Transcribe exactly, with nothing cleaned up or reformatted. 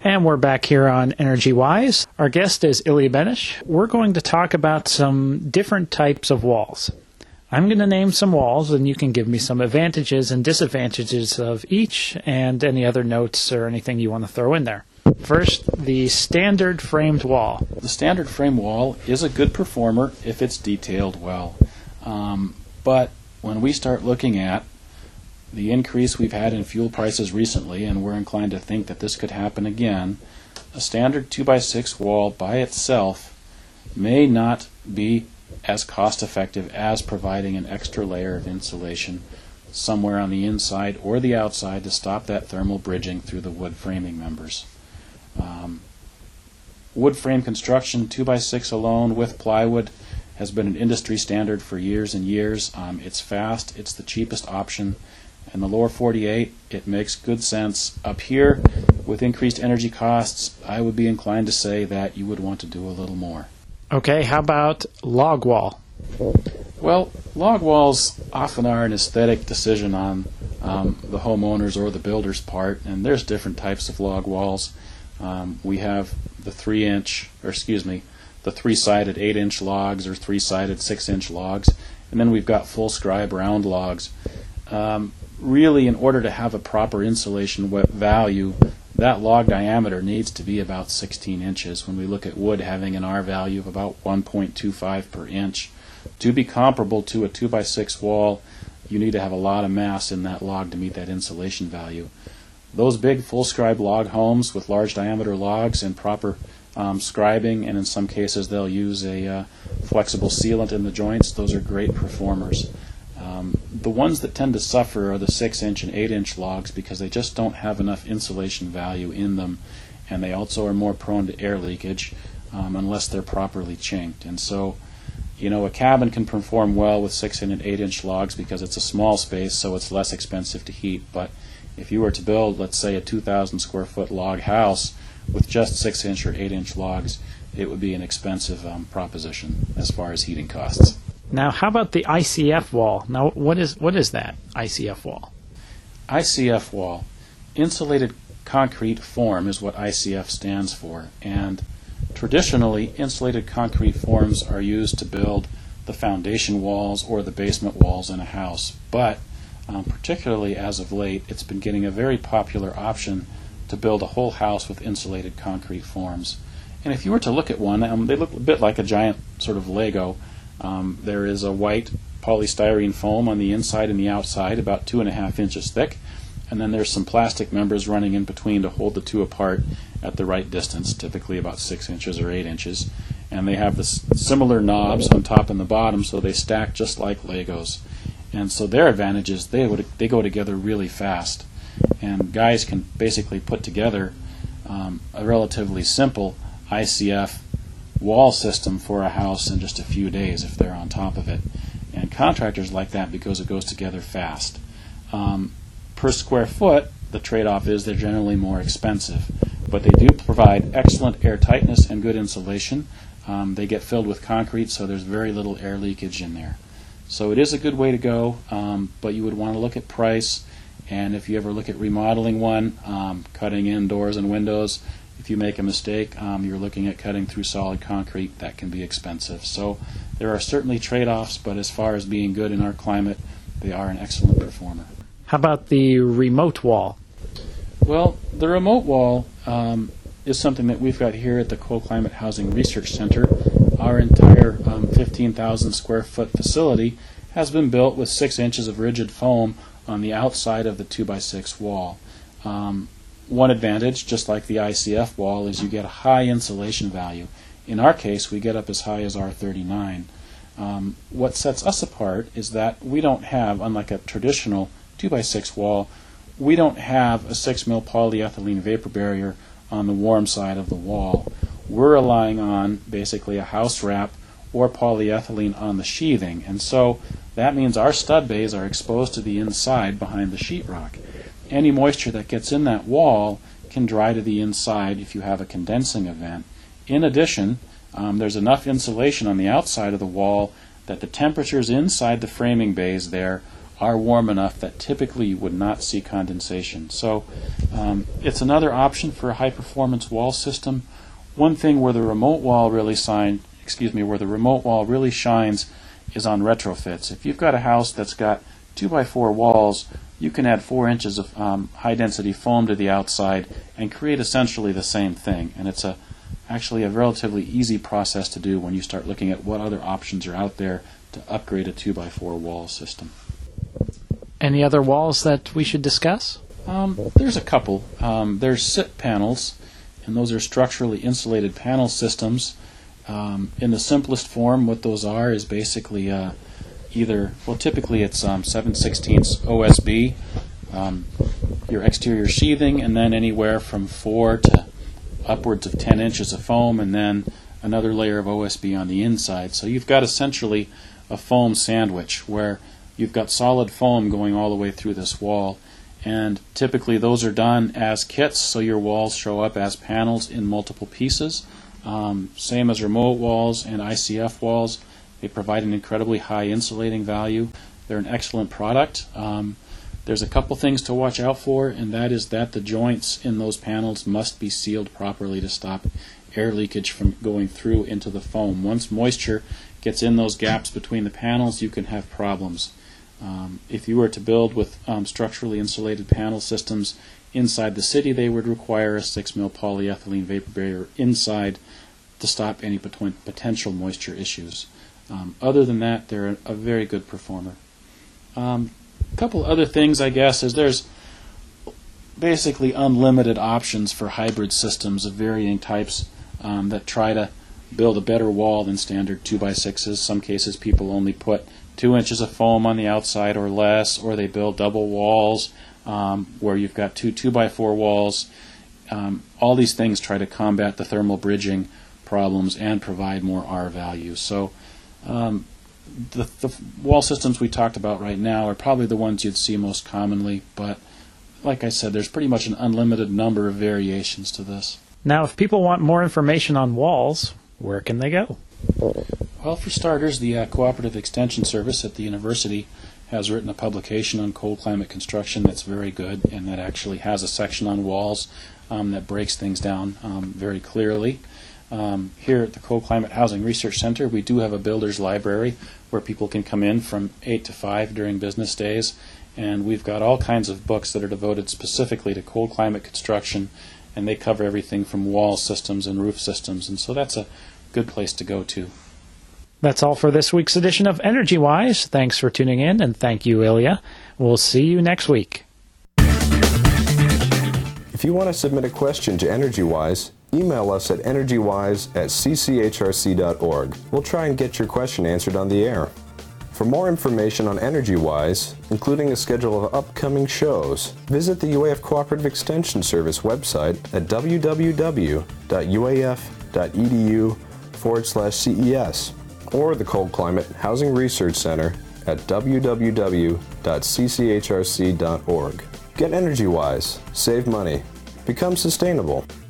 And we're back here on Energy Wise. Our guest is Ilya Benish. We're going to talk about some different types of walls. I'm going to name some walls, and you can give me some advantages and disadvantages of each, and any other notes or anything you want to throw in there. First, the standard framed wall. The standard frame wall is a good performer if it's detailed well. Um, but when we start looking at the increase we've had in fuel prices recently, and we're inclined to think that this could happen again, a standard two by six wall by itself may not be as cost effective as providing an extra layer of insulation somewhere on the inside or the outside to stop that thermal bridging through the wood framing members. Um, wood frame construction two by six alone with plywood has been an industry standard for years and years. Um, it's fast, it's the cheapest option. In the lower forty-eight, it makes good sense. Up here, with increased energy costs, I would be inclined to say that you would want to do a little more. Okay, how about log wall? Well, log walls often are an aesthetic decision on um, the homeowner's or the builder's part, and there's different types of log walls. Um, we have the three-inch, or excuse me, the three-sided eight-inch logs or three-sided six-inch logs, and then we've got full scribe round logs. Um, really, in order to have a proper insulation value, that log diameter needs to be about sixteen inches. When we look at wood having an R value of about one point two five per inch, to be comparable to a two by six wall, you need to have a lot of mass in that log to meet that insulation value. Those big full scribe log homes with large diameter logs and proper um, scribing, and in some cases they'll use a uh, flexible sealant in the joints, those are great performers. Um, the ones that tend to suffer are the six inch and eight inch logs because they just don't have enough insulation value in them, and they also are more prone to air leakage um, unless they're properly chinked. And so, you know, a cabin can perform well with six and eight inch logs because it's a small space, so it's less expensive to heat. But if you were to build, let's say, a two thousand square foot log house with just six inch or eight inch logs, it would be an expensive um, proposition as far as heating costs. Now, how about the I C F wall? Now, what is what is that I C F wall? I C F wall, insulated concrete form, is what I C F stands for. And traditionally, insulated concrete forms are used to build the foundation walls or the basement walls in a house. But um, particularly as of late, it's been getting a very popular option to build a whole house with insulated concrete forms. And if you were to look at one, um, they look a bit like a giant sort of Lego. Um, there is a white polystyrene foam on the inside and the outside, about two and a half inches thick, and then there's some plastic members running in between to hold the two apart at the right distance, typically about six inches or eight inches. And they have this similar knobs on top and the bottom, so they stack just like Legos. And so their advantage is they would, they go together really fast, and guys can basically put together um, a relatively simple I C F wall system for a house in just a few days if they're on top of it. And contractors like that because it goes together fast. Um, per square foot, the trade-off is they're generally more expensive, but they do provide excellent air tightness and good insulation. Um, they get filled with concrete, so there's very little air leakage in there. So it is a good way to go, um, but you would want to look at price, and if you ever look at remodeling one, um, cutting in doors and windows, if you make a mistake, um, you're looking at cutting through solid concrete. That can be expensive. So there are certainly trade-offs, but as far as being good in our climate, they are an excellent performer. How about the remote wall? Well, the remote wall um, is something that we've got here at the Cold Climate Housing Research Center. Our entire um, fifteen thousand square foot facility has been built with six inches of rigid foam on the outside of the two by six wall. Um, One advantage, just like the I C F wall, is you get a high insulation value. In our case, we get up as high as R thirty-nine. Um, what sets us apart is that we don't have, unlike a traditional two by six wall, we don't have a six mil polyethylene vapor barrier on the warm side of the wall. We're relying on basically a house wrap or polyethylene on the sheathing, and so that means our stud bays are exposed to the inside behind the sheetrock. Any moisture that gets in that wall can dry to the inside if you have a condensing event. In addition, um, there's enough insulation on the outside of the wall that the temperatures inside the framing bays there are warm enough that typically you would not see condensation. So um, it's another option for a high-performance wall system. One thing where the remote wall really shine, excuse me, where the remote wall really shines is on retrofits. If you've got a house that's got two by four walls, you can add four inches of um, high-density foam to the outside and create essentially the same thing. And it's a actually a relatively easy process to do when you start looking at what other options are out there to upgrade a two by four wall system. Any other walls that we should discuss? Um, there's a couple. Um, there's S I P panels, and those are structurally insulated panel systems. Um, in the simplest form, what those are is basically uh, either, well, typically it's um, seven sixteenths O S B, um, your exterior sheathing, and then anywhere from four to upwards of ten inches of foam, and then another layer of O S B on the inside. So you've got essentially a foam sandwich where you've got solid foam going all the way through this wall, and typically those are done as kits, so your walls show up as panels in multiple pieces. Um, same as remote walls and I C F walls. They provide an incredibly high insulating value. They're an excellent product. Um, there's a couple things to watch out for, and that is that the joints in those panels must be sealed properly to stop air leakage from going through into the foam. Once moisture gets in those gaps between the panels, you can have problems. Um, if you were to build with um, structurally insulated panel systems inside the city, they would require a six mil polyethylene vapor barrier inside to stop any pot- potential moisture issues. Um, other than that, they're a, a very good performer. Um, a couple other things, I guess, is there's basically unlimited options for hybrid systems of varying types um, that try to build a better wall than standard two by sixes. Some cases people only put two inches of foam on the outside or less, or they build double walls um, where you've got two two by four walls. Um, all these things try to combat the thermal bridging problems and provide more R value. So um, the, the wall systems we talked about right now are probably the ones you'd see most commonly, but like I said, there's pretty much an unlimited number of variations to this. Now, if people want more information on walls, where can they go? Well, for starters, the uh, Cooperative Extension Service at the university has written a publication on cold climate construction that's very good, and that actually has a section on walls um, that breaks things down um, very clearly. Um, here at the Cold Climate Housing Research Center, we do have a builder's library where people can come in from eight to five during business days, and we've got all kinds of books that are devoted specifically to cold climate construction, and they cover everything from wall systems and roof systems, and so that's a good place to go to. That's all for this week's edition of Energy Wise. Thanks for tuning in, and thank you, Ilya. We'll see you next week. If you want to submit a question to Energy Wise, email us at energywise at c c h r c dot org. We'll try and get your question answered on the air. For more information on Energy Wise, including a schedule of upcoming shows, visit the U A F Cooperative Extension Service website at w w w dot u a f dot e d u forward slash C E S or the Cold Climate Housing Research Center at w w w dot c c h r c dot org. Get Energy Wise, save money, become sustainable.